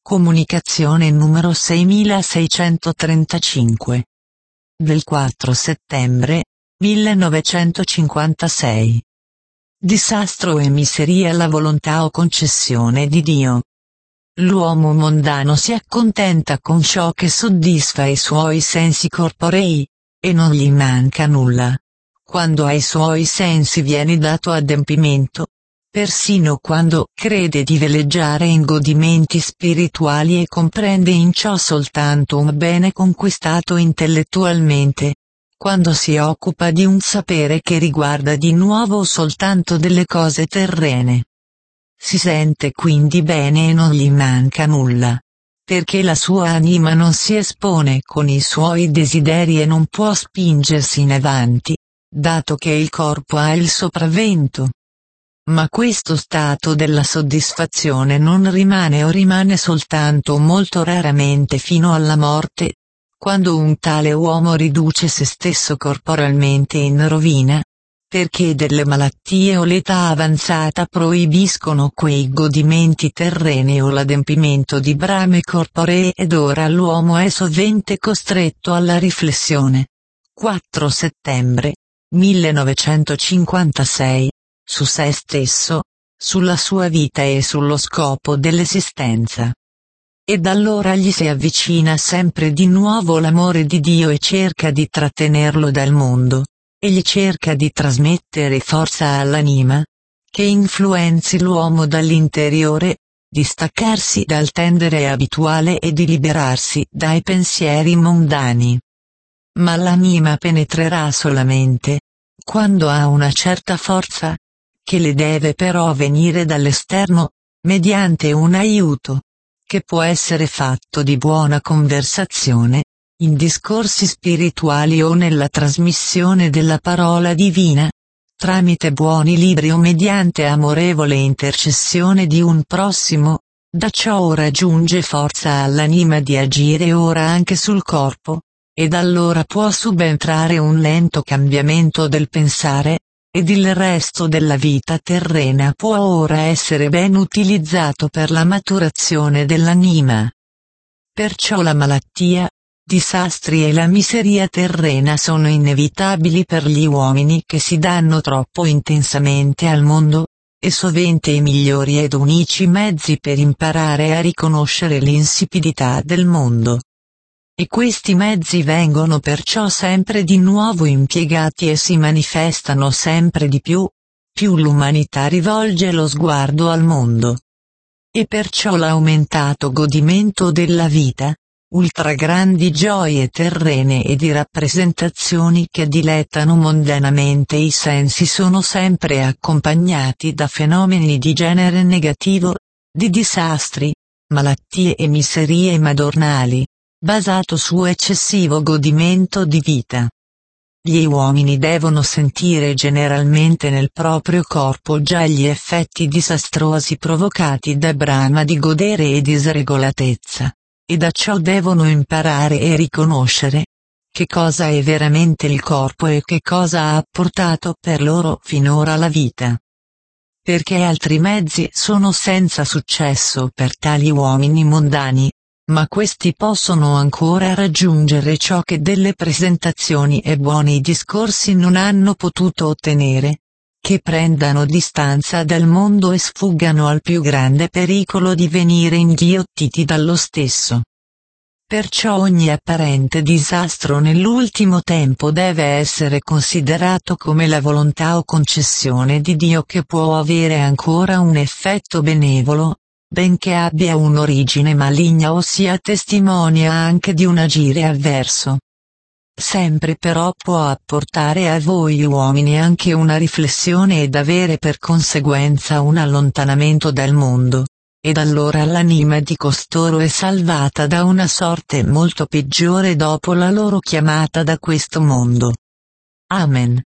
Comunicazione numero 6635. Del 4 settembre 1956. Disastro e miseria, la volontà o concessione di Dio. L'uomo mondano si accontenta con ciò che soddisfa i suoi sensi corporei, e non gli manca nulla. Quando ai suoi sensi viene dato adempimento, persino quando crede di veleggiare in godimenti spirituali e comprende in ciò soltanto un bene conquistato intellettualmente, quando si occupa di un sapere che riguarda di nuovo soltanto delle cose terrene. Si sente quindi bene e non gli manca nulla, perché la sua anima non si espone con i suoi desideri e non può spingersi in avanti, dato che il corpo ha il sopravvento. Ma questo stato della soddisfazione non rimane o rimane soltanto molto raramente fino alla morte, quando un tale uomo riduce se stesso corporalmente in rovina, perché delle malattie o l'età avanzata proibiscono quei godimenti terreni o l'adempimento di brame corporee, ed ora l'uomo è sovente costretto alla riflessione. 4 settembre 1956. Su se stesso, sulla sua vita e sullo scopo dell'esistenza. Ed allora gli si avvicina sempre di nuovo l'amore di Dio e cerca di trattenerlo dal mondo, e gli cerca di trasmettere forza all'anima, che influenzi l'uomo dall'interiore, di staccarsi dal tendere abituale e di liberarsi dai pensieri mondani. Ma l'anima penetrerà solamente quando ha una certa forza, che le deve però venire dall'esterno, mediante un aiuto, che può essere fatto di buona conversazione, in discorsi spirituali o nella trasmissione della parola divina, tramite buoni libri o mediante amorevole intercessione di un prossimo. Da ciò raggiunge forza all'anima di agire ora anche sul corpo, ed allora può subentrare un lento cambiamento del pensare, ed il resto della vita terrena può ora essere ben utilizzato per la maturazione dell'anima. Perciò la malattia, disastri e la miseria terrena sono inevitabili per gli uomini che si danno troppo intensamente al mondo, e sovente i migliori ed unici mezzi per imparare a riconoscere l'insipidità del mondo. E questi mezzi vengono perciò sempre di nuovo impiegati e si manifestano sempre di più l'umanità rivolge lo sguardo al mondo. E perciò l'aumentato godimento della vita, ultra grandi gioie terrene e di rappresentazioni che dilettano mondanamente i sensi sono sempre accompagnati da fenomeni di genere negativo, di disastri, malattie e miserie madornali, basato su eccessivo godimento di vita. Gli uomini devono sentire generalmente nel proprio corpo già gli effetti disastrosi provocati da brama di godere e disregolatezza, e da ciò devono imparare e riconoscere che cosa è veramente il corpo e che cosa ha apportato per loro finora la vita. Perché altri mezzi sono senza successo per tali uomini mondani, ma questi possono ancora raggiungere ciò che delle presentazioni e buoni discorsi non hanno potuto ottenere, che prendano distanza dal mondo e sfuggano al più grande pericolo di venire inghiottiti dallo stesso. Perciò ogni apparente disastro nell'ultimo tempo deve essere considerato come la volontà o concessione di Dio che può avere ancora un effetto benevolo, benché abbia un'origine maligna o sia testimonia anche di un agire avverso. Sempre però può apportare a voi uomini anche una riflessione ed avere per conseguenza un allontanamento dal mondo, ed allora l'anima di costoro è salvata da una sorte molto peggiore dopo la loro chiamata da questo mondo. Amen.